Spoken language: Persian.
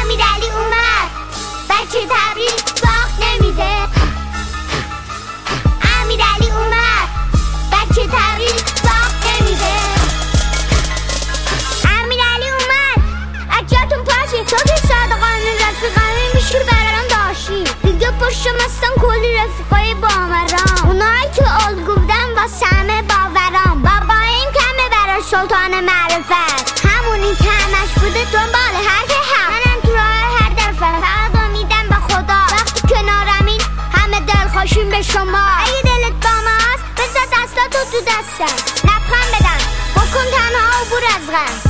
امیرعلی اومد، بچه تبریز باخت نمیده. امیرعلی اومد، بچه تبریز باخت نمیده. امیرعلی اومد، بچه‌تون پاشید، تو که صادقانه رفیقانه میشی برام داشتی دیگه. پشتم هستن کلی رفیقای باورام، اونایی که الگو بودن واسه همه باورام. باباییم کمه برای سلطان معرفت، همونی که همش بوده دنبال هر که حق. منم تو راه هر دفعه فقط امیدم به خدا، وقتی کنارمین همه دلخوشیم به شما. اگه دلت با ماست بذار دستاتو تو دستم، لبخند بدم، بکن تنها عبور از غم.